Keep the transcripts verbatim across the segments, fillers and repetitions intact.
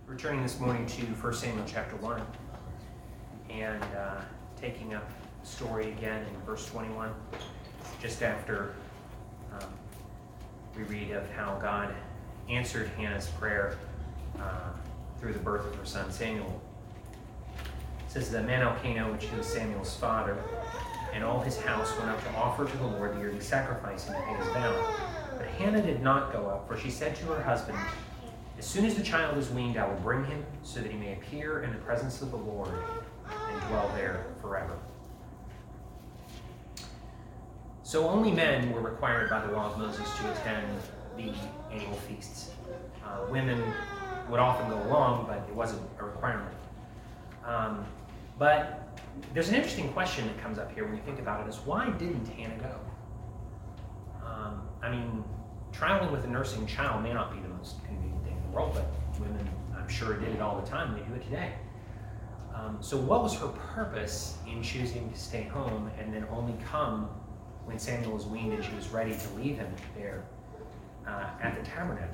Returning this morning to First Samuel chapter one and uh, taking up the story again in verse twenty-one, just after um, we read of how God answered Hannah's prayer uh, through the birth of her son Samuel. It says that man Elkanah, which was Samuel's father, and all his house went up to offer to the Lord the yearly sacrifice and to pay his vow. But Hannah did not go up, for she said to her husband, "As soon as the child is weaned, I will bring him, so that he may appear in the presence of the Lord and dwell there forever." So only men were required by the law of Moses to attend the annual feasts. Uh, women would often go along, but it wasn't a requirement. Um, but there's an interesting question that comes up here when you think about it, is why didn't Hannah go? Um, I mean, traveling with a nursing child may not be the most convenient thing in the world, but women, I'm sure, did it all the time. They do it today. Um, so what was her purpose in choosing to stay home and then only come when Samuel was weaned and she was ready to leave him there uh, at the tabernacle?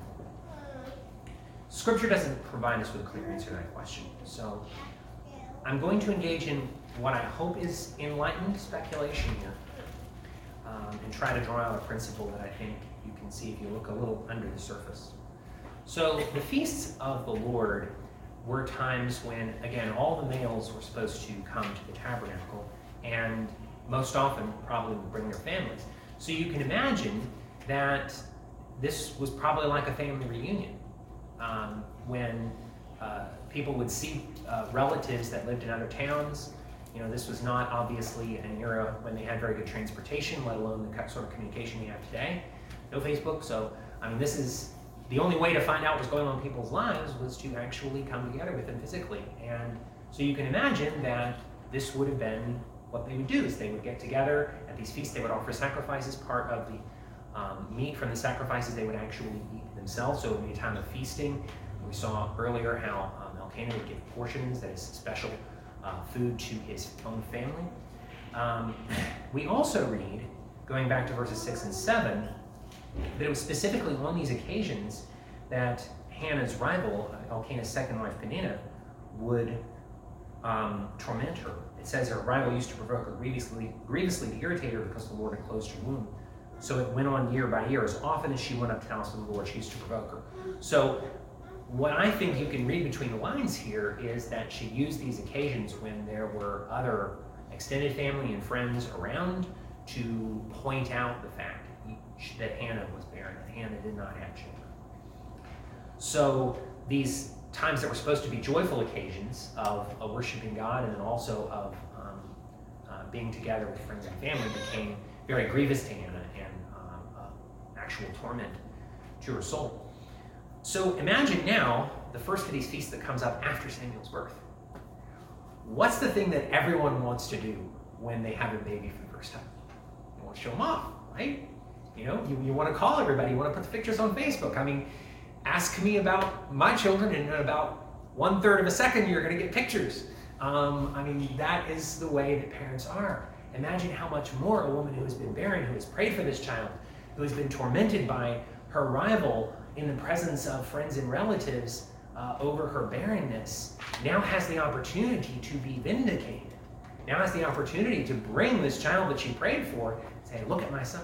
Scripture doesn't provide us with a clear answer to that question. So I'm going to engage in what I hope is enlightened speculation here um, and try to draw out a principle that I think you can see if you look a little under the surface. So the feasts of the Lord were times when, again, all the males were supposed to come to the tabernacle, and most often probably would bring their families. So you can imagine that this was probably like a family reunion um, when uh, people would see uh, relatives that lived in other towns. You know, this was not obviously an era when they had very good transportation, let alone the sort of communication we have today. No Facebook, so I mean, this is the only way to find out what's going on in people's lives was to actually come together with them physically. And so you can imagine that this would have been what they would do, is they would get together at these feasts, they would offer sacrifices. Part of the um, meat from the sacrifices they would actually eat themselves, so it would be a time of feasting. We saw earlier how um, Elkanah would give portions, that is special uh, food, to his own family. Um, we also read, going back to verses six and seven, that it was specifically on these occasions that Hannah's rival, Elkanah's second wife, Peninnah, would um, torment her. It says her rival used to provoke her grievously, grievously to irritate her because the Lord had closed her womb. So it went on year by year. As often as she went up to the house of the Lord, she used to provoke her. So what I think you can read between the lines here is that she used these occasions when there were other extended family and friends around to point out the fact that Hannah was barren, that Hannah did not have children. So these times that were supposed to be joyful occasions of, of worshiping God and then also of um, uh, being together with friends and family became very grievous to Hannah and um, uh, actual torment to her soul. So imagine now the first of these feasts that comes up after Samuel's birth. What's the thing that everyone wants to do when they have a baby for the first time? They want to show them off, right? You know, you, you want to call everybody, you want to put the pictures on Facebook. I mean, ask me about my children, and in about one third of a second, you're going to get pictures. Um, I mean, that is the way that parents are. Imagine how much more a woman who has been barren, who has prayed for this child, who has been tormented by her rival in the presence of friends and relatives uh, over her barrenness, now has the opportunity to be vindicated. Now has the opportunity to bring this child that she prayed for and say, "Look at my son."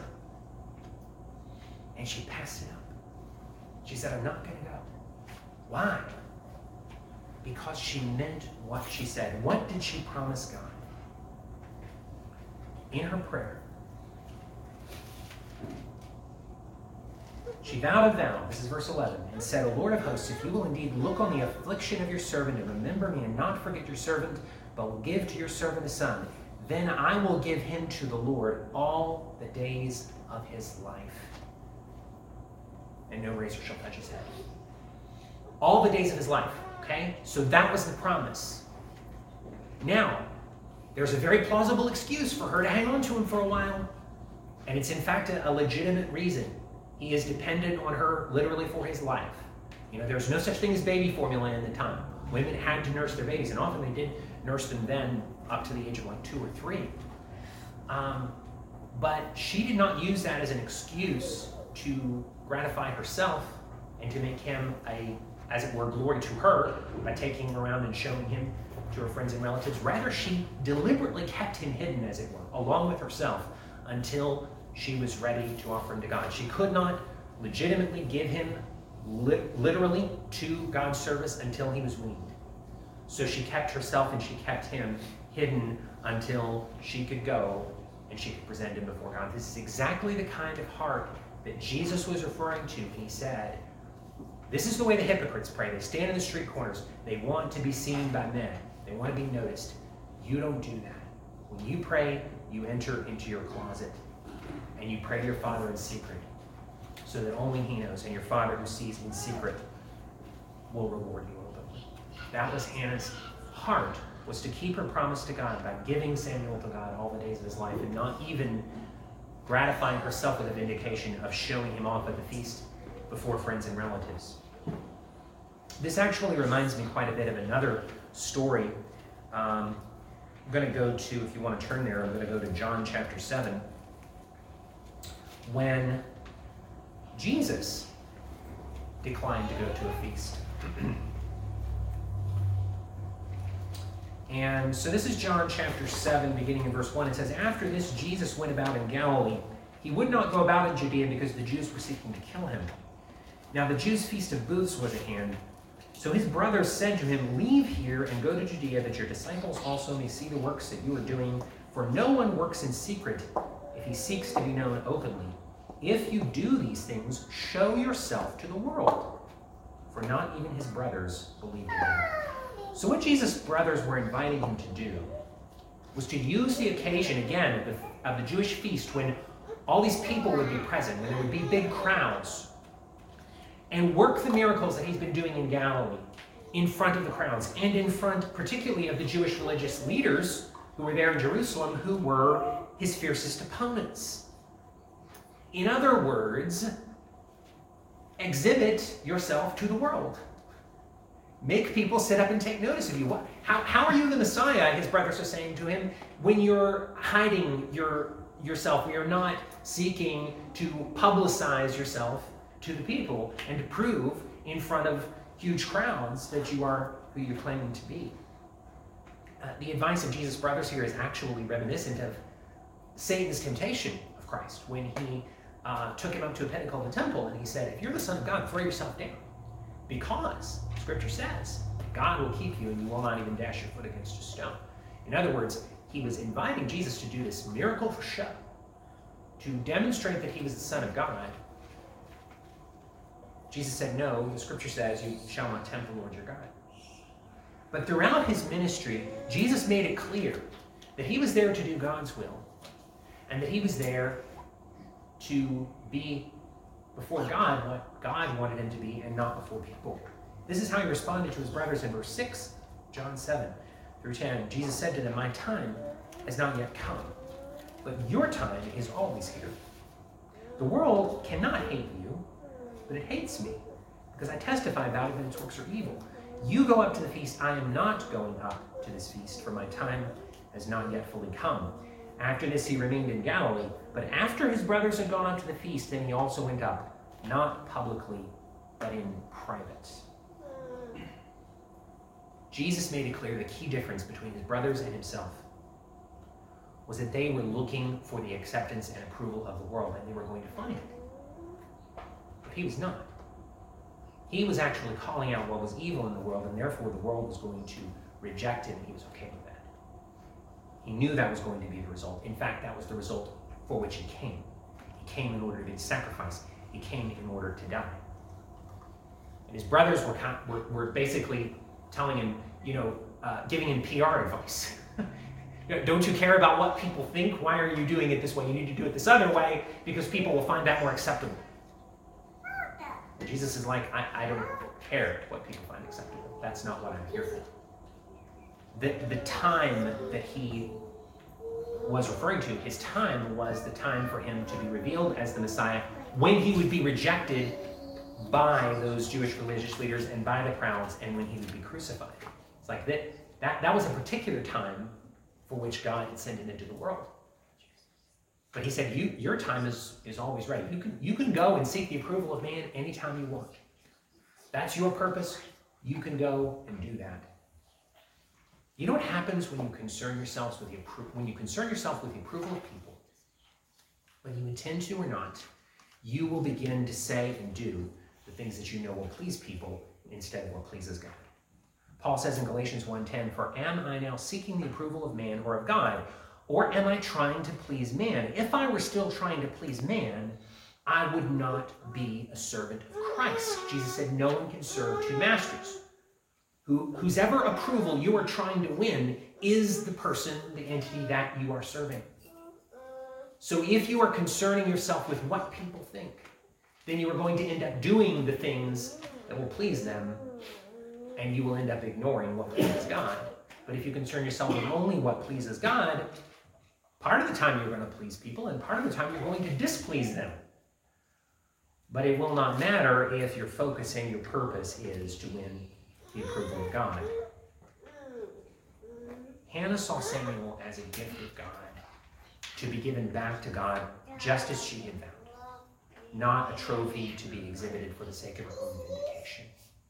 And she passed it up. She said, "I'm not going to go." Why? Because she meant what she said. What did she promise God? In her prayer, she vowed a vow, this is verse eleven, and said, "O Lord of hosts, if you will indeed look on the affliction of your servant and remember me and not forget your servant, but will give to your servant a son, then I will give him to the Lord all the days of his life, and no razor shall touch his head." All the days of his life, okay? So that was the promise. Now, there's a very plausible excuse for her to hang on to him for a while, and it's in fact a, a legitimate reason. He is dependent on her literally for his life. You know, there's no such thing as baby formula in the time. Women had to nurse their babies, and often they did nurse them then up to the age of like two or three. Um, but she did not use that as an excuse to gratify herself and to make him a as it were, glory to her by taking him around and showing him to her friends and relatives. Rather, she deliberately kept him hidden, as it were, along with herself, until she was ready to offer him to God. She could not legitimately give him li- literally to God's service until he was weaned. So she kept herself and she kept him hidden until she could go and she could present him before God. This is exactly the kind of heart that Jesus was referring to when he said, this is the way the hypocrites pray. They stand in the street corners. They want to be seen by men. They want to be noticed. You don't do that. When you pray, you enter into your closet and you pray to your Father in secret so that only he knows, and your Father who sees in secret will reward you openly. That was Hannah's heart, was to keep her promise to God by giving Samuel to God all the days of his life and not even gratifying herself with a vindication of showing him off at the feast before friends and relatives. This actually reminds me quite a bit of another story. Um, I'm going to go to, if you want to turn there, I'm going to go to John chapter seven. When Jesus declined to go to a feast. And so this is John chapter seven, beginning in verse one. It says, after this, Jesus went about in Galilee. He would not go about in Judea because the Jews were seeking to kill him. Now the Jews' feast of booths was at hand. So his brothers said to him, leave here and go to Judea, that your disciples also may see the works that you are doing. For no one works in secret if he seeks to be known openly. If you do these things, show yourself to the world. For not even his brothers believed in him. So what Jesus' brothers were inviting him to do was to use the occasion, again, of the, of the Jewish feast, when all these people would be present, when there would be big crowds, and work the miracles that he's been doing in Galilee in front of the crowds, and in front particularly of the Jewish religious leaders who were there in Jerusalem, who were his fiercest opponents. In other words, exhibit yourself to the world. Make people sit up and take notice of you. What, how, how are you the Messiah, his brothers are saying to him, when you're hiding your, yourself, when you're not seeking to publicize yourself to the people and to prove in front of huge crowds that you are who you're claiming to be. Uh, the advice of Jesus' brothers here is actually reminiscent of Satan's temptation of Christ when he uh, took him up to a pinnacle of the temple and he said, if you're the Son of God, throw yourself down. Because Scripture says, God will keep you and you will not even dash your foot against a stone. In other words, he was inviting Jesus to do this miracle for show, to demonstrate that he was the Son of God. Jesus said, no, the Scripture says, you shall not tempt the Lord your God. But throughout his ministry, Jesus made it clear that he was there to do God's will, and that he was there to be before God what God wanted him to be, and not before people. This is how he responded to his brothers in verse six, John seven through ten. Jesus said to them, my time has not yet come, but your time is always here. The world cannot hate you, but it hates me, because I testify about it that its works are evil. You go up to the feast. I am not going up to this feast, for my time has not yet fully come. After this he remained in Galilee, but after his brothers had gone up to the feast, then he also went up, not publicly, but in private. Jesus made it clear the key difference between his brothers and himself was that they were looking for the acceptance and approval of the world, and they were going to find it. But he was not. He was actually calling out what was evil in the world, and therefore the world was going to reject him, and he was okay with that. He knew that was going to be the result. In fact, that was the result for which he came. He came in order to be sacrificed. He came in order to die. And his brothers were, were, were basically telling him, you know, uh, giving him P R advice. You know, don't you care about what people think? Why are you doing it this way? You need to do it this other way because people will find that more acceptable. And Jesus is like, I, I don't care what people find acceptable. That's not what I'm here for. The, the time that he was referring to, his time was the time for him to be revealed as the Messiah, when he would be rejected by those Jewish religious leaders and by the crowds, and when he would be crucified. It's like that, that, that was a particular time for which God had sent him into the world. But he said, you, your time is, is always ready. You can, you can go and seek the approval of man anytime you want. That's your purpose. You can go and do that. You know what happens when you concern yourselves with the appro- when you concern yourself with the approval of people, whether you intend to or not, you will begin to say and do the things that you know will please people instead of what pleases God. Paul says in Galatians one ten, "For am I now seeking the approval of man or of God? Or am I trying to please man? If I were still trying to please man, I would not be a servant of Christ." Jesus said, no one can serve two masters. Who, whose ever approval you are trying to win is the person, the entity that you are serving. So if you are concerning yourself with what people think, then you are going to end up doing the things that will please them, and you will end up ignoring what pleases God. But if you concern yourself with only what pleases God, part of the time you're going to please people, and part of the time you're going to displease them. But it will not matter if your focus and your purpose is to win the approval of God. Hannah saw Samuel as a gift of God, to be given back to God just as she had found, not a trophy to be exhibited for the sake of her own vindication.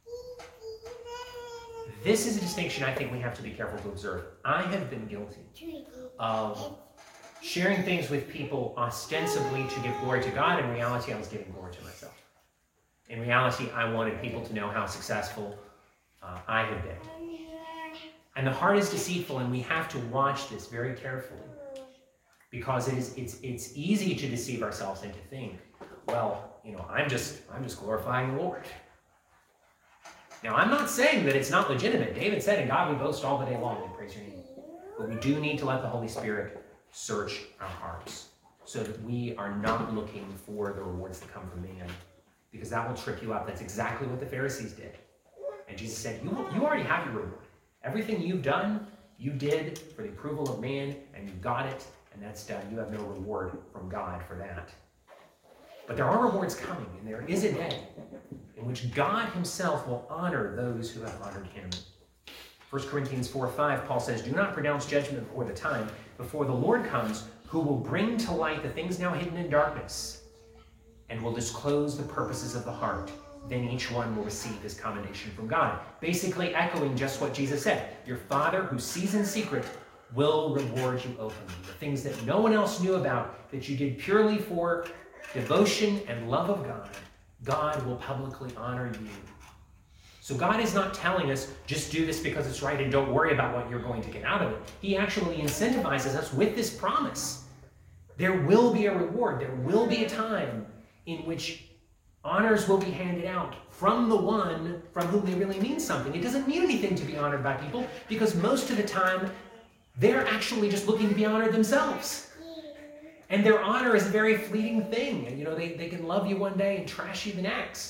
This is a distinction I think we have to be careful to observe. I have been guilty of sharing things with people ostensibly to give glory to God. In reality, I was giving glory to myself. In reality, I wanted people to know how successful uh, I had been. And the heart is deceitful, and we have to watch this very carefully, because it is it's it's easy to deceive ourselves and to think, well, you know, I'm just I'm just glorifying the Lord. Now, I'm not saying that it's not legitimate. David said, "In God we boast all the day long and praise your name." But we do need to let the Holy Spirit search our hearts so that we are not looking for the rewards that come from man, because that will trip you up. That's exactly what the Pharisees did. And Jesus said, you, you already have your reward. Everything you've done, you did for the approval of man, and you got it, and that's done. You have no reward from God for that. But there are rewards coming, and there is a day in which God himself will honor those who have honored him. First Corinthians four five, Paul says, "Do not pronounce judgment before the time, before the Lord comes, who will bring to light the things now hidden in darkness, and will disclose the purposes of the heart. Then each one will receive his commendation from God." Basically echoing just what Jesus said. Your Father who sees in secret will reward you openly. The things that no one else knew about, that you did purely for devotion and love of God, God will publicly honor you. So God is not telling us, just do this because it's right and don't worry about what you're going to get out of it. He actually incentivizes us with this promise. There will be a reward. There will be a time in which honors will be handed out from the one from whom they really mean something. It doesn't mean anything to be honored by people, because most of the time they're actually just looking to be honored themselves. And their honor is a very fleeting thing. And you know, they, they can love you one day and trash you the next.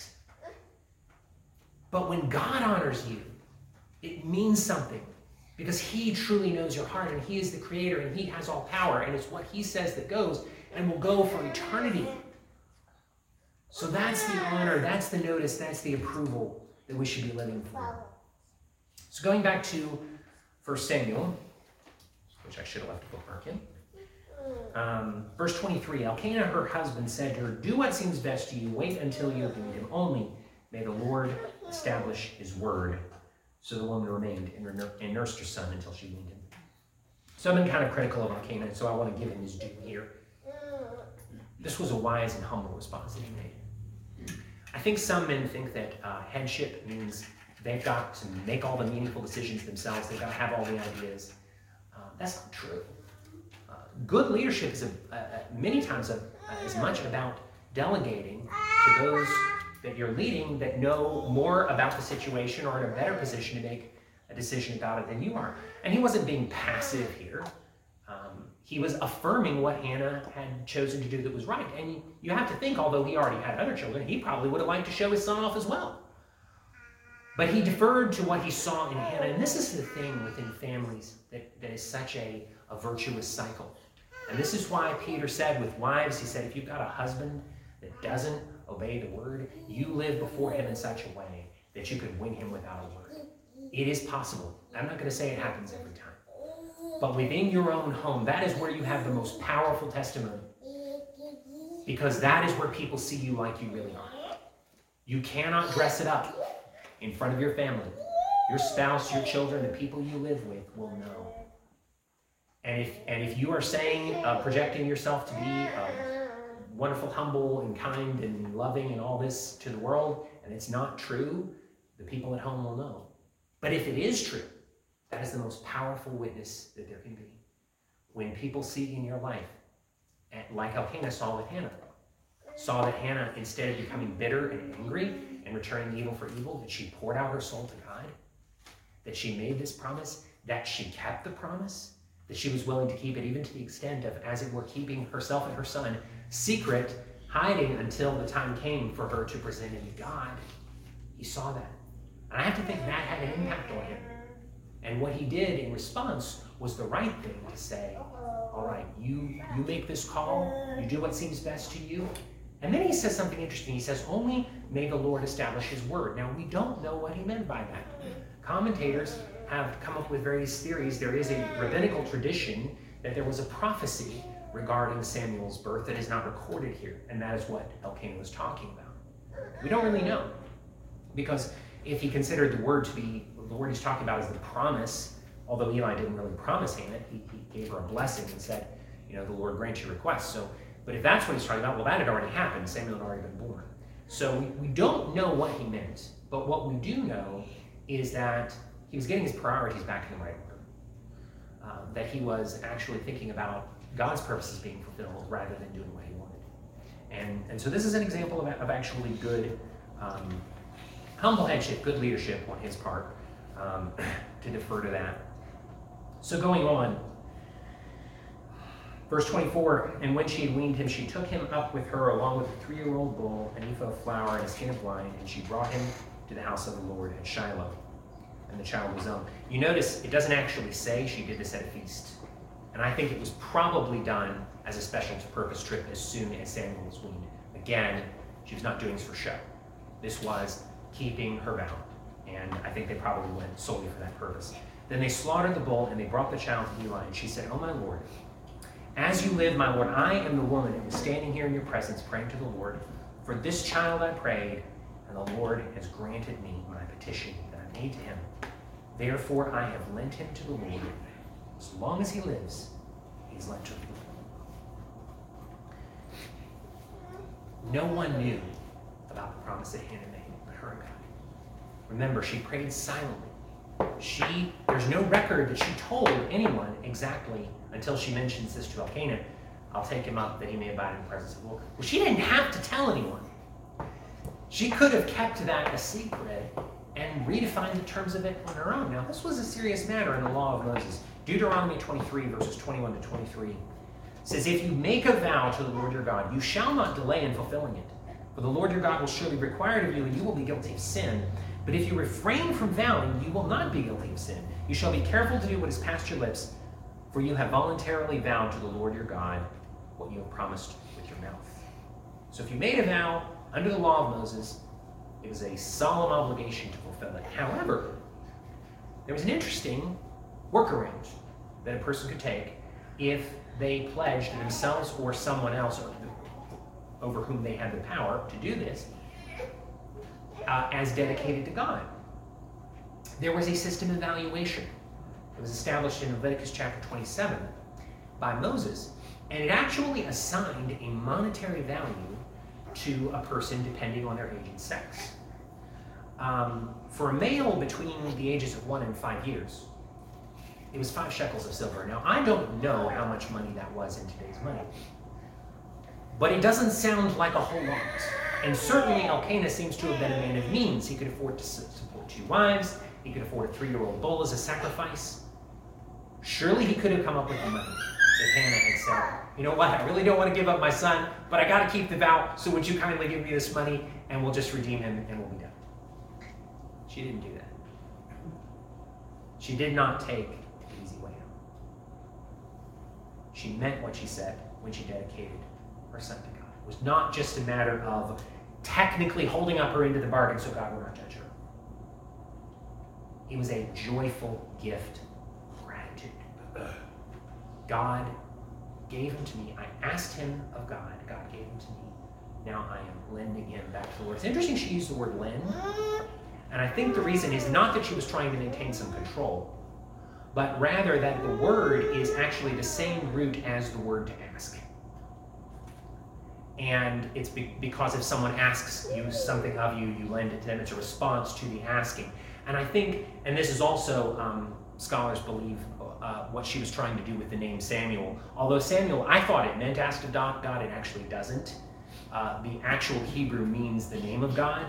But when God honors you, it means something, because he truly knows your heart, and he is the creator, and he has all power, and it's what he says that goes and will go for eternity. So that's the honor, that's the notice, that's the approval that we should be living for. So going back to First Samuel, which I should have left a bookmark in. Um, verse twenty-three, Elkanah, her husband, said to her, "Do what seems best to you. Wait until you have weaned him. Only may the Lord establish his word." So the woman remained and, and nursed her son until she weaned him. So I've been kind of critical of Elkanah, so I want to give him his due here. This was a wise and humble response that he made. I think some men think that uh, headship means they've got to make all the meaningful decisions themselves. They've got to have all the ideas. Uh, that's not true. Uh, good leadership is a, a, many times a, as much about delegating to those that you're leading that know more about the situation or in a better position to make a decision about it than you are. And he wasn't being passive here. Um, he was affirming what Hannah had chosen to do that was right. And you, you have to think, although he already had other children, he probably would have liked to show his son off as well. But he deferred to what he saw in Hannah. And this is the thing within families that, that is such a, a virtuous cycle. And this is why Peter said with wives, he said, if you've got a husband that doesn't obey the word, you live before him in such a way that you could win him without a word. It is possible. I'm not going to say it happens every time. But within your own home, that is where you have the most powerful testimony. Because that is where people see you like you really are. You cannot dress it up. in front of your family, your spouse, your children, the people you live with will know. And if, and if you are saying, uh, projecting yourself to be uh, wonderful, humble, and kind, and loving, and all this to the world, and it's not true, the people at home will know. But if it is true, that is the most powerful witness that there can be. When people see in your life, like Elkanah saw with Hannah, saw that Hannah, instead of becoming bitter and angry and returning evil for evil, that she poured out her soul to God, that she made this promise, that she kept the promise, that she was willing to keep it even to the extent of, as it were, keeping herself and her son secret, hiding until the time came for her to present him to God. He saw that. And I have to think that had an impact on him. And what he did in response was the right thing to say, all right, you, you make this call, you do what seems best to you. And then he says something interesting. He says, only may the Lord establish his word. Now, we don't know what he meant by that. Commentators have come up with various theories. There is a rabbinical tradition that there was a prophecy regarding Samuel's birth that is not recorded here, and that is what Elkanah was talking about. We don't really know, because if he considered the word to be, the word he's talking about is the promise, although Eli didn't really promise Hannah, he, he gave her a blessing and said, you know, the Lord grant your request. So, but if that's what he's talking about, well, that had already happened. Samuel had already been born. So we, we don't know what he meant, but what we do know is that he was getting his priorities back in the right order. Um, that he was actually thinking about God's purposes being fulfilled rather than doing what he wanted. And, and so this is an example of, of actually good, um, humble headship, good leadership on his part, um, to defer to that. So going on, verse twenty-four, and when she had weaned him, she took him up with her along with a three-year-old bull, an ephah of flour, and a skin of wine, and she brought him to the house of the Lord at Shiloh. And the child was young. You notice it doesn't actually say she did this at a feast. And I think it was probably done as a special purpose trip as soon as Samuel was weaned. Again, she was not doing this for show. This was keeping her vow. And I think they probably went solely for that purpose. Then they slaughtered the bull, and they brought the child to Eli. And she said, "Oh, my Lord, as you live, my Lord, I am the woman that was standing here in your presence praying to the Lord. For this child I prayed, and the Lord has granted me my petition that I made to him. Therefore I have lent him to the Lord. As long as he lives, he's lent to the Lord." No one knew about the promise that Hannah made, but her and God. Remember, she prayed silently. She, there's no record that she told anyone exactly until she mentions this to Elkanah. I'll take him up that he may abide in the presence of the Lord. Well, she didn't have to tell anyone. She could have kept that a secret and redefined the terms of it on her own. Now, this was a serious matter in the law of Moses. Deuteronomy twenty-three, verses twenty-one to twenty-three says, "If you make a vow to the Lord your God, you shall not delay in fulfilling it. For the Lord your God will surely require it of you, and you will be guilty of sin. But if you refrain from vowing, you will not be guilty of sin. You shall be careful to do what is past your lips, for you have voluntarily vowed to the Lord your God what you have promised with your mouth." So if you made a vow under the law of Moses, it was a solemn obligation to fulfill it. However, there was an interesting workaround that a person could take if they pledged themselves or someone else over whom they had the power to do this uh, as dedicated to God. There was a system of valuation. It was established in Leviticus chapter twenty-seven by Moses, and it actually assigned a monetary value to a person depending on their age and sex. Um, for a male between the ages of one and five years, it was five shekels of silver. Now, I don't know how much money that was in today's money, but it doesn't sound like a whole lot. And certainly Elkanah seems to have been a man of means. He could afford to support two wives. He could afford a three-year-old bull as a sacrifice. Surely he could have come up with the money if Hannah had said, "You know what, I really don't want to give up my son, but I got to keep the vow, so would you kindly give me this money, and we'll just redeem him, and we'll be done." She didn't do that. She did not take the easy way out. She meant what she said when she dedicated her son to God. It was not just a matter of technically holding up her end of the bargain so God would not judge her. It was a joyful gift of gratitude. God gave him to me. I asked him of God. God gave him to me. Now I am lending him back to the Lord. It's interesting she used the word lend. And I think the reason is not that she was trying to maintain some control, but rather that the word is actually the same root as the word to ask. And it's be- because if someone asks you something of you, you lend it to them. It's a response to the asking. And I think, and this is also, um, scholars believe, uh, what she was trying to do with the name Samuel. Although Samuel, I thought it meant ask of God, it actually doesn't. Uh, the actual Hebrew means the name of God.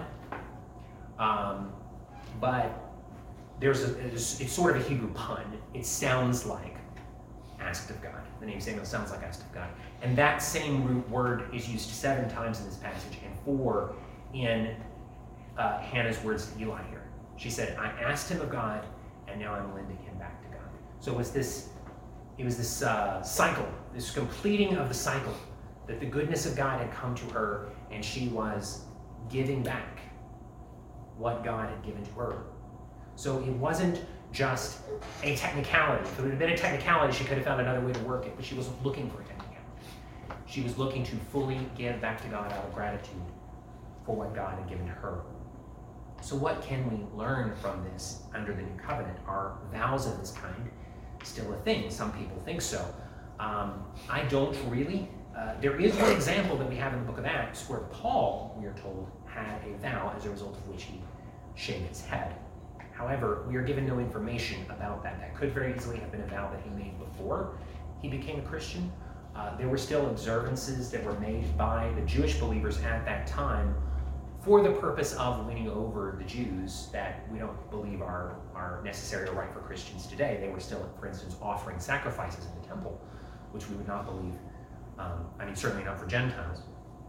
Um, but there's a, it's, it's sort of a Hebrew pun. It sounds like asked of God. The name Samuel sounds like asked of God. And that same root word is used seven times in this passage and four in uh, Hannah's words to Eli here. She said, I asked him of God, and now I'm lending him back to God. So it was this, it was this uh, cycle, this completing of the cycle, that the goodness of God had come to her, and she was giving back what God had given to her. So it wasn't just a technicality. If it would have been a technicality, she could have found another way to work it, but she wasn't looking for a technicality. She was looking to fully give back to God out of gratitude for what God had given to her. So what can we learn from this under the new covenant? Are vows of this kind still a thing? Some people think so. Um, I don't really. Uh, there is one example that we have in the book of Acts where Paul, we are told, had a vow as a result of which he shaved his head. However, we are given no information about that. That could very easily have been a vow that he made before he became a Christian. Uh, there were still observances that were made by the Jewish believers at that time for the purpose of winning over the Jews that we don't believe are, are necessary or right for Christians today. They were still, for instance, offering sacrifices in the temple, which we would not believe, um, I mean, certainly not for Gentiles.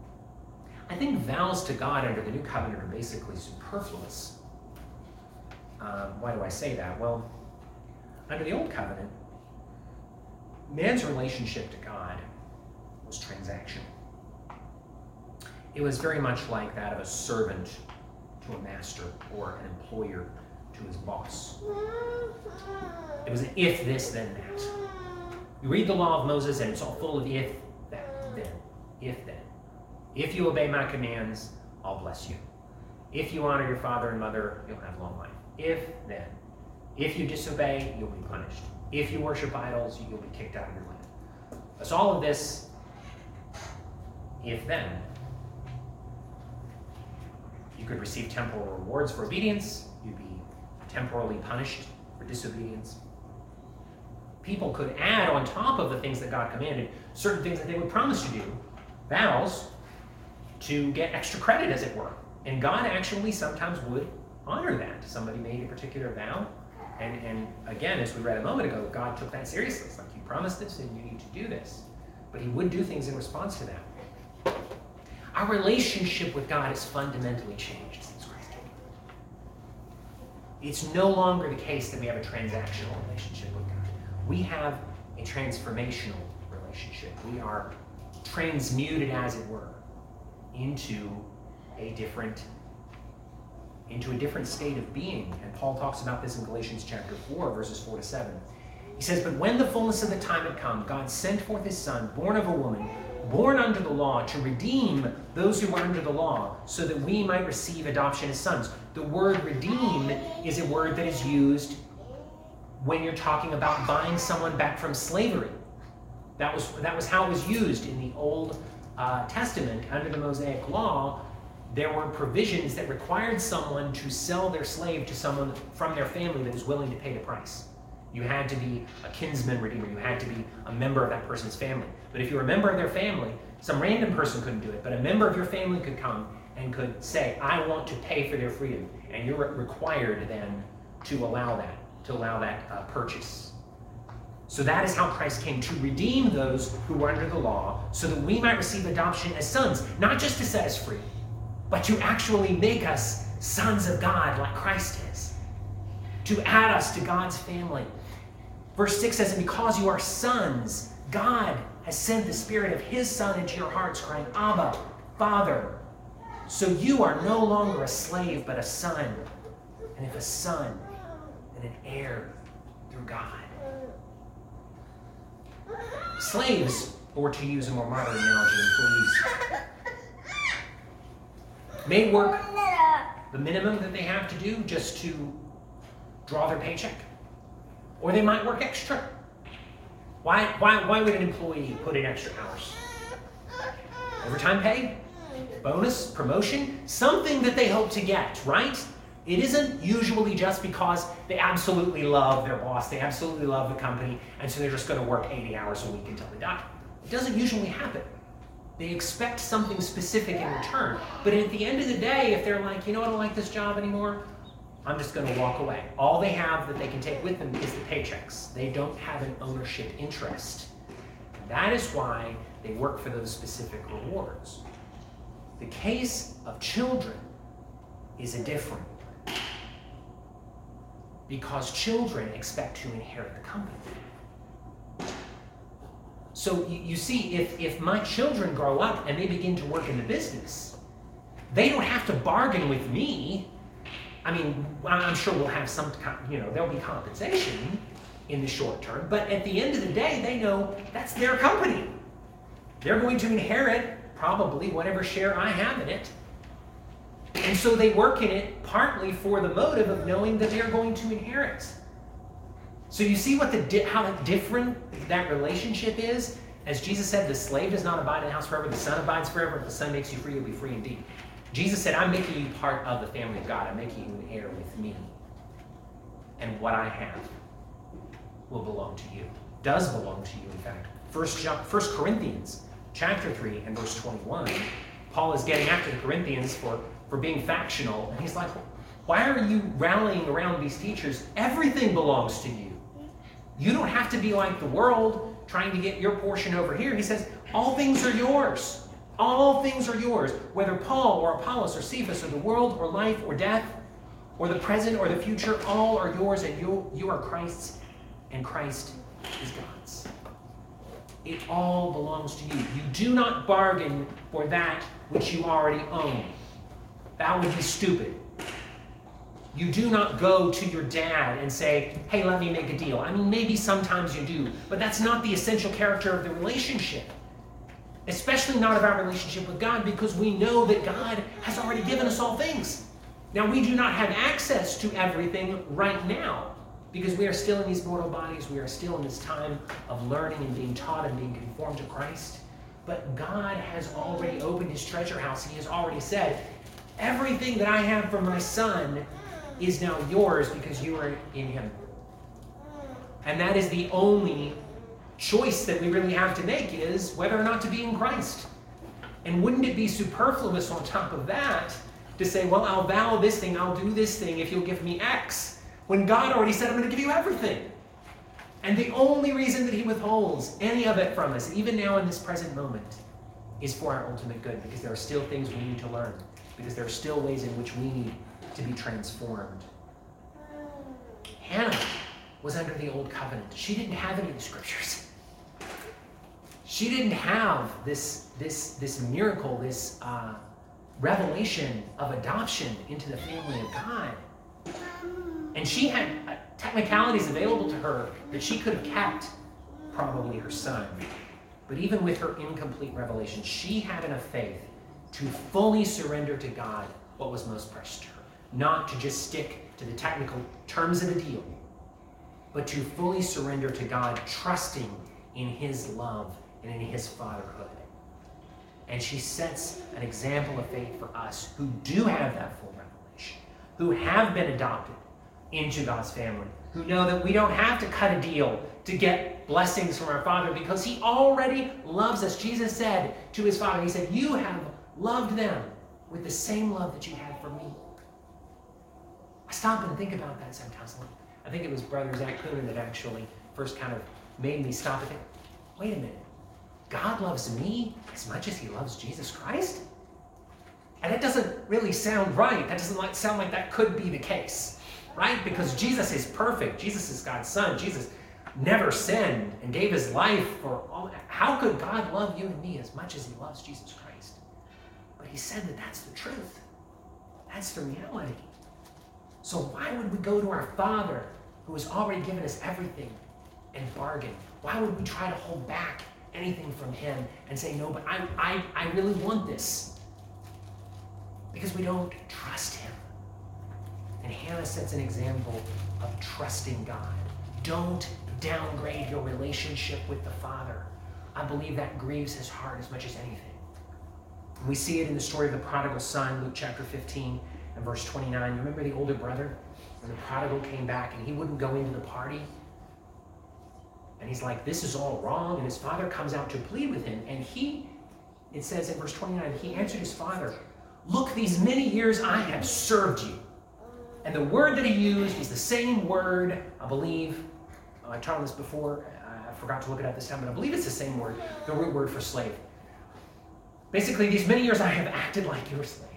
I think vows to God under the new covenant are basically superfluous. Um, why do I say that? Well, under the old covenant, man's relationship to God was transactional. It was very much like that of a servant to a master or an employer to his boss. It was an if this, then that. You read the law of Moses and it's all full of if, that, then, if, then. If you obey my commands, I'll bless you. If you honor your father and mother, you'll have long life. If, then. If you disobey, you'll be punished. If you worship idols, you'll be kicked out of your land. That's all of this, if, then. You could receive temporal rewards for obedience. You'd be temporally punished for disobedience. People could add on top of the things that God commanded certain things that they would promise to do, vows, to get extra credit, as it were. And God actually sometimes would honor that. Somebody made a particular vow, and, and again, as we read a moment ago, God took that seriously. It's like, you promised this and you need to do this. But he would do things in response to that. Our relationship with God has fundamentally changed since Christ came. It's no longer the case that we have a transactional relationship with God. We have a transformational relationship. We are transmuted, as it were, into a different into a different state of being. And Paul talks about this in Galatians chapter four, verses four to seven. He says, but when the fullness of the time had come, God sent forth his son, born of a woman, born under the law, to redeem those who were under the law, so that we might receive adoption as sons. The word redeem is a word that is used when you're talking about buying someone back from slavery. That was, that was how it was used in the Old uh, Testament. Under the Mosaic Law, there were provisions that required someone to sell their slave to someone from their family that was willing to pay the price. You had to be a kinsman redeemer. You had to be a member of that person's family. But if you were a member of their family, some random person couldn't do it, but a member of your family could come and could say, I want to pay for their freedom. And you're required then to allow that, to allow that uh, purchase. So that is how Christ came, to redeem those who were under the law, so that we might receive adoption as sons, not just to set us free, but to actually make us sons of God like Christ is, to add us to God's family. Verse six says, and because you are sons, God has sent the Spirit of his Son into your hearts, crying, Abba, Father. So you are no longer a slave, but a son. And if a son, then an heir through God. Slaves, or to use a more modern analogy, employees, may work the minimum that they have to do just to draw their paycheck. Or they might work extra. Why, why, why would an employee put in extra hours? Overtime pay? Bonus? Promotion? Something that they hope to get, right? It isn't usually just because they absolutely love their boss, they absolutely love the company, and so they're just going to work eighty hours a week until they die. It doesn't usually happen. They expect something specific in return. But at the end of the day, if they're like, you know, I don't like this job anymore, I'm just going to walk away. All they have that they can take with them is the paychecks. They don't have an ownership interest. That is why they work for those specific rewards. The case of children is a different one, because children expect to inherit the company. So you, you see, if, if my children grow up and they begin to work in the business, they don't have to bargain with me. I mean, I'm sure we'll have some, you know, there'll be compensation in the short term, but at the end of the day, they know that's their company. They're going to inherit probably whatever share I have in it. And so they work in it partly for the motive of knowing that they're going to inherit. So you see what the di- how different that relationship is? As Jesus said, the slave does not abide in the house forever, the son abides forever. If the son makes you free, you'll be free indeed. Jesus said, I'm making you part of the family of God. I'm making you an heir with me. And what I have will belong to you. Does belong to you, in fact. First, John, First Corinthians chapter three and verse twenty-one, Paul is getting after the Corinthians for, for being factional. And he's like, why are you rallying around these teachers? Everything belongs to you. You don't have to be like the world trying to get your portion over here. He says, all things are yours. All things are yours. Whether Paul or Apollos or Cephas or the world or life or death or the present or the future, all are yours, and you, you are Christ's, and Christ is God's. It all belongs to you. You do not bargain for that which you already own. That would be stupid. You do not go to your dad and say, hey, let me make a deal. I mean, maybe sometimes you do, but that's not the essential character of the relationship. Especially not of our relationship with God, because we know that God has already given us all things. Now, we do not have access to everything right now, because we are still in these mortal bodies. We are still in this time of learning and being taught and being conformed to Christ. But God has already opened his treasure house. He has already said, everything that I have for my son is now yours because you are in him. And that is the only choice that we really have to make, is whether or not to be in Christ. And wouldn't it be superfluous on top of that to say, well, I'll vow this thing, I'll do this thing if you'll give me X, when God already said, I'm going to give you everything. And the only reason that he withholds any of it from us, even now in this present moment, is for our ultimate good, because there are still things we need to learn, because there are still ways in which we need to be transformed. Hannah was under the old covenant. She didn't have any of the scriptures. She didn't have this, this, this miracle, this uh, revelation of adoption into the family of God. And she had uh, technicalities available to her that she could have kept, probably her son. But even with her incomplete revelation, she had enough faith to fully surrender to God what was most precious to her. Not to just stick to the technical terms of the deal, but to fully surrender to God, trusting in his love and in his fatherhood. And she sets an example of faith for us who do have that full revelation, who have been adopted into God's family, who know that we don't have to cut a deal to get blessings from our Father, because he already loves us. Jesus said to his Father, he said, you have loved them with the same love that you had for me. I stop and think about that sometimes. I think it was Brother Zach Coonan that actually first kind of made me stop and think, wait a minute, God loves me as much as he loves Jesus Christ? And that doesn't really sound right. That doesn't like, sound like that could be the case, right? Because Jesus is perfect. Jesus is God's son. Jesus never sinned and gave his life for all. How could God love you and me as much as he loves Jesus Christ? But he said that that's the truth. That's the reality. So why would we go to our Father, who has already given us everything, and bargain? Why would we try to hold back anything from him and say, no, but I, I, I really want this? Because we don't trust him. And Hannah sets an example of trusting God. Don't downgrade your relationship with the Father. I believe that grieves his heart as much as anything. We see it in the story of the prodigal son, Luke chapter fifteen and verse twenty-nine. You remember the older brother? When the prodigal came back and he wouldn't go into the party. And he's like, this is all wrong. And his father comes out to plead with him. And he, it says in verse twenty-nine, he answered his father, look, these many years I have served you. And the word that he used is the same word, I believe. I taught on this before. I forgot to look it up this time, but I believe it's the same word, the root word for slave. Basically, these many years I have acted like your slave.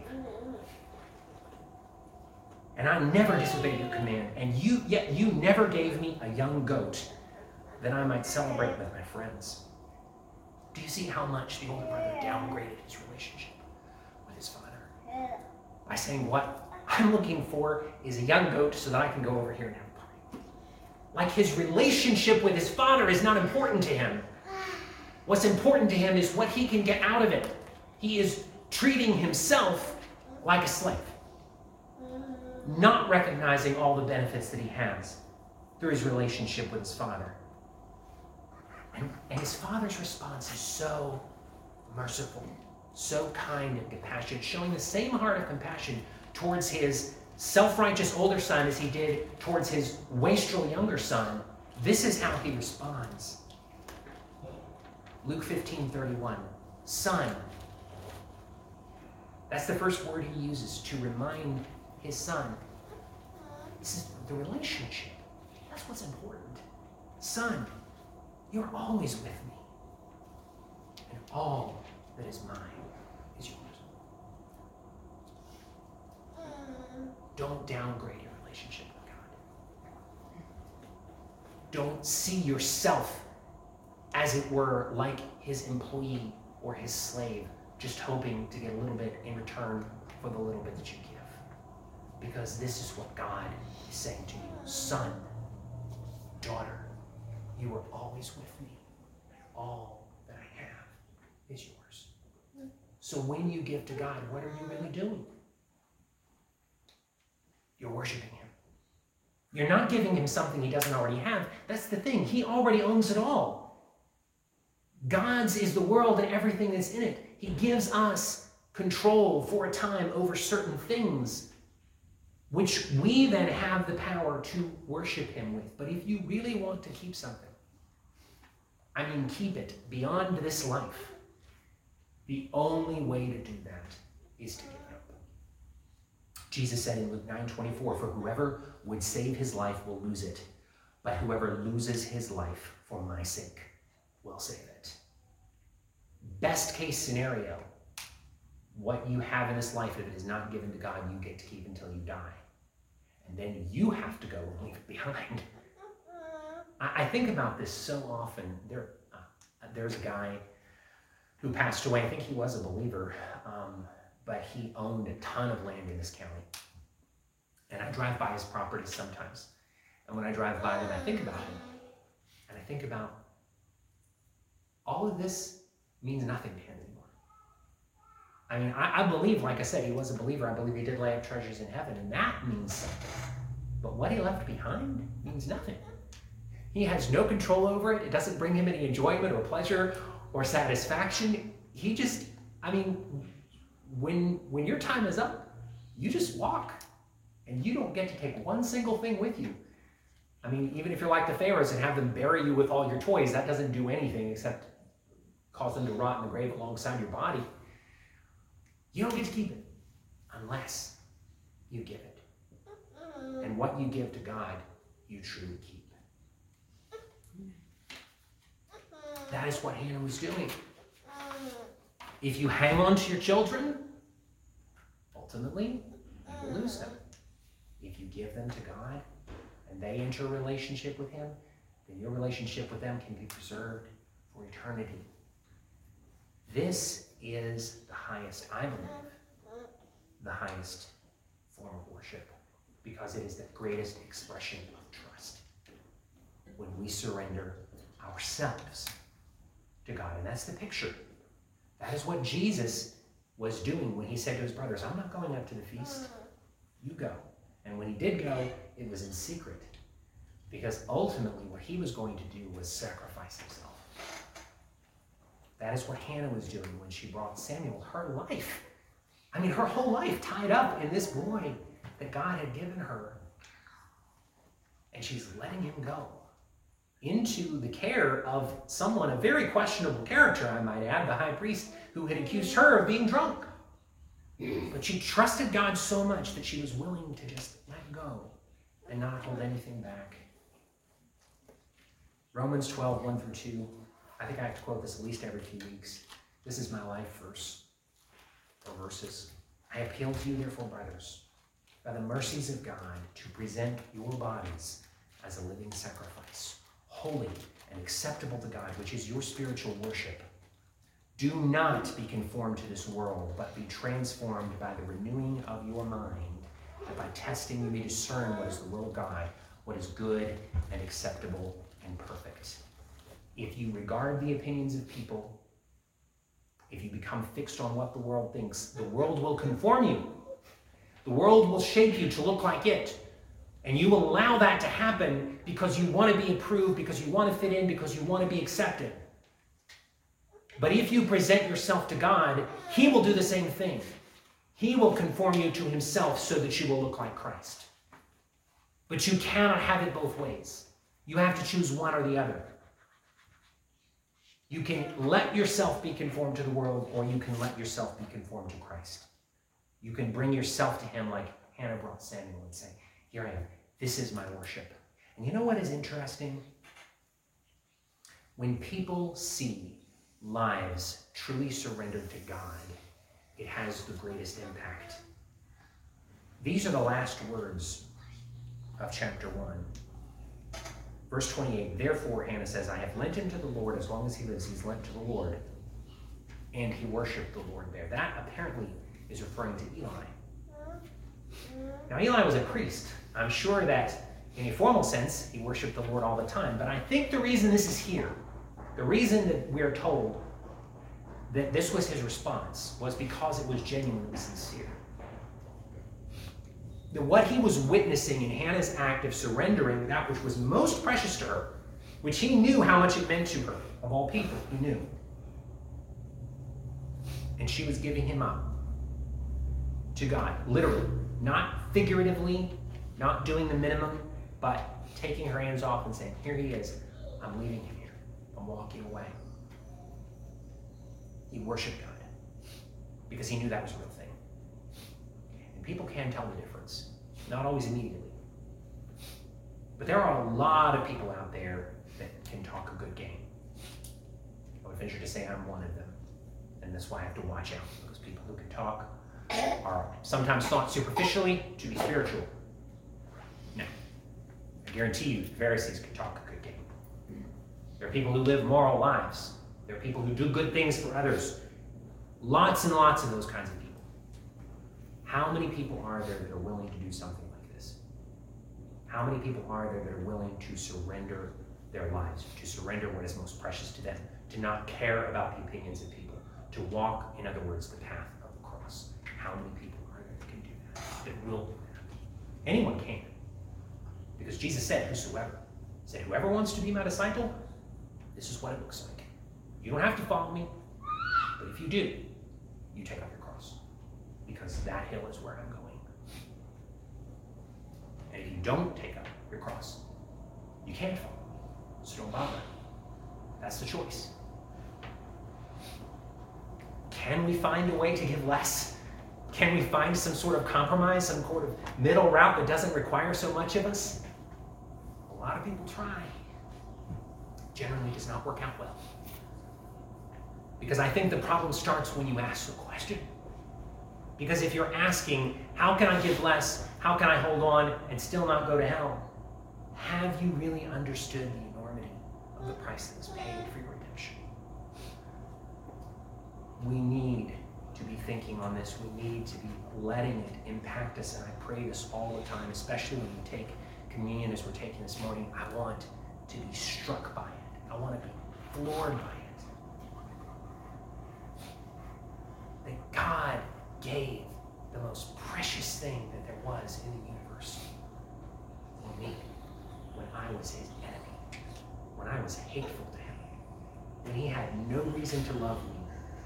And I never disobeyed your command. And you, yet you never gave me a young goat that I might celebrate with my friends. Do you see how much the older brother downgraded his relationship with his father? By saying, what I'm looking for is a young goat so that I can go over here and have a party. Like his relationship with his father is not important to him. What's important to him is what he can get out of it. He is treating himself like a slave, not recognizing all the benefits that he has through his relationship with his father. And, and his father's response is so merciful, so kind and compassionate, showing the same heart of compassion towards his self-righteous older son as he did towards his wastrel younger son. This is how he responds. Luke fifteen thirty-one, son. That's the first word he uses to remind his son. This is the relationship. That's what's important. Son, you're always with me. And all that is mine is yours. Don't downgrade your relationship with God. Don't see yourself, as it were, like his employee or his slave, just hoping to get a little bit in return for the little bit that you give. Because this is what God is saying to you. Son, daughter, you are always with me. And all that I have is yours. So when you give to God, what are you really doing? You're worshiping him. You're not giving him something he doesn't already have. That's the thing. He already owns it all. God's is the world and everything that's in it. He gives us control for a time over certain things, which we then have the power to worship him with. But if you really want to keep something, I mean keep it beyond this life, the only way to do that is to give it up. Jesus said in Luke nine twenty-four, for whoever would save his life will lose it, but whoever loses his life for my sake will save it. Best case scenario, what you have in this life, if it is not given to God, you get to keep until you die. And then you have to go and leave it behind. I, I think about this so often. There, uh, there's a guy who passed away. I think he was a believer, um, but he owned a ton of land in this county. And I drive by his property sometimes. And when I drive by them, I think about him. And I think about all of this means nothing to him anymore. I mean, I, I believe, like I said, he was a believer. I believe he did lay up treasures in heaven, and that means something. But what he left behind means nothing. He has no control over it. It doesn't bring him any enjoyment or pleasure or satisfaction. He just, I mean, when, when your time is up, you just walk, and you don't get to take one single thing with you. I mean, even if you're like the Pharaohs and have them bury you with all your toys, that doesn't do anything except cause them to rot in the grave alongside your body. You don't get to keep it unless you give it. And what you give to God, you truly keep. That is what Hannah was doing. If you hang on to your children, ultimately, you will lose them. If you give them to God, and they enter a relationship with him, then your relationship with them can be preserved for eternity. This is the highest, I believe, the highest form of worship, because it is the greatest expression of trust when we surrender ourselves to God. And that's the picture. That is what Jesus was doing when he said to his brothers, I'm not going up to the feast. You go. And when he did go, it was in secret. Because ultimately what he was going to do was sacrifice himself. That is what Hannah was doing when she brought Samuel, her life. I mean, her whole life tied up in this boy that God had given her. And she's letting him go into the care of someone, a very questionable character, I might add, the high priest, who had accused her of being drunk. But she trusted God so much that she was willing to just let go and not hold anything back. Romans twelve, one through two. I think I have to quote this at least every few weeks. This is my life verse, or verses. I appeal to you, therefore, brothers, by the mercies of God, to present your bodies as a living sacrifice, holy and acceptable to God, which is your spiritual worship. Do not be conformed to this world, but be transformed by the renewing of your mind, that by testing you may discern what is the will of God, what is good and acceptable and perfect. If you regard the opinions of people, if you become fixed on what the world thinks, the world will conform you. The world will shape you to look like it. And you will allow that to happen because you want to be approved, because you want to fit in, because you want to be accepted. But if you present yourself to God, he will do the same thing. He will conform you to himself so that you will look like Christ. But you cannot have it both ways. You have to choose one or the other. You can let yourself be conformed to the world, or you can let yourself be conformed to Christ. You can bring yourself to him like Hannah brought Samuel and say, here I am. This is my worship. And you know what is interesting? When people see lives truly surrendered to God, it has the greatest impact. These are the last words of chapter one. Verse twenty-eight, therefore, Hannah says, I have lent him to the Lord. As long as he lives, he's lent to the Lord. And he worshiped the Lord there. That apparently is referring to Eli. Now, Eli was a priest. I'm sure that in a formal sense, he worshiped the Lord all the time. But I think the reason this is here, the reason that we are told that this was his response, was because it was genuinely sincere. That what he was witnessing in Hannah's act of surrendering that which was most precious to her, which he knew how much it meant to her, of all people, he knew. And she was giving him up to God, literally, not figuratively, not doing the minimum, but taking her hands off and saying, here he is, I'm leaving him here, I'm walking away. He worshiped God because he knew that was a real thing. And people can tell the difference, not always immediately. But there are a lot of people out there that can talk a good game. I would venture to say I'm one of them. And that's why I have to watch out, because people who can talk are sometimes thought superficially to be spiritual. No. I guarantee you, the Pharisees can talk a good game. There are people who live moral lives. There are people who do good things for others. Lots and lots of those kinds of people. How many people are there that are willing to do something like this? How many people are there that are willing to surrender their lives, to surrender what is most precious to them, to not care about the opinions of people, to walk, in other words, the path of the cross? How many people are there that can do that, that will do that? Anyone can. Because Jesus said, whosoever. He said, whoever wants to be my disciple, this is what it looks like. You don't have to follow me, but if you do, you take up your cross, because that hill is where I'm going. And if you don't take up your cross, you can't follow me, so don't bother. That's the choice. Can we find a way to give less? Can we find some sort of compromise, some sort of middle route that doesn't require so much of us? A lot of people try. Generally does not work out well. Because I think the problem starts when you ask the question. Because if you're asking, how can I give less? How can I hold on and still not go to hell? Have you really understood the enormity of the price that was paid for your redemption? We need to be thinking on this. We need to be letting it impact us. And I pray this all the time, especially when we take communion as we're taking this morning. I want to be struck by it. I want to be floored by it. That God gave the most precious thing that there was in the universe person for me when I was his enemy, when I was hateful to him, when he had no reason to love me,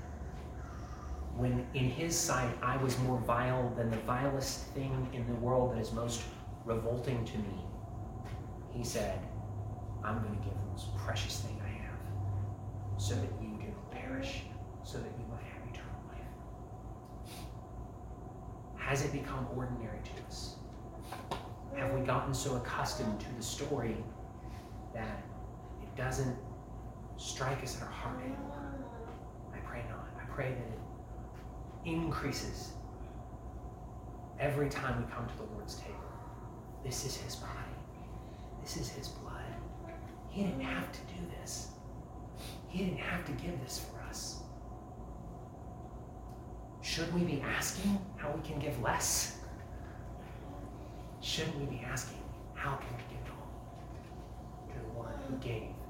when in his sight I was more vile than the vilest thing in the world that is most revolting to me. He said, I'm going to give the most precious thing I have so that you do not perish, so that you might have eternal life. Has it become ordinary to us? Have we gotten so accustomed to the story that it doesn't strike us at our heart anymore? I pray not. I pray that it increases every time we come to the Lord's table. This is his body. This is his blood. He didn't have to do this. He didn't have to give this for us. Should we be asking how we can give less? Shouldn't we be asking how can we give it all to the one who gave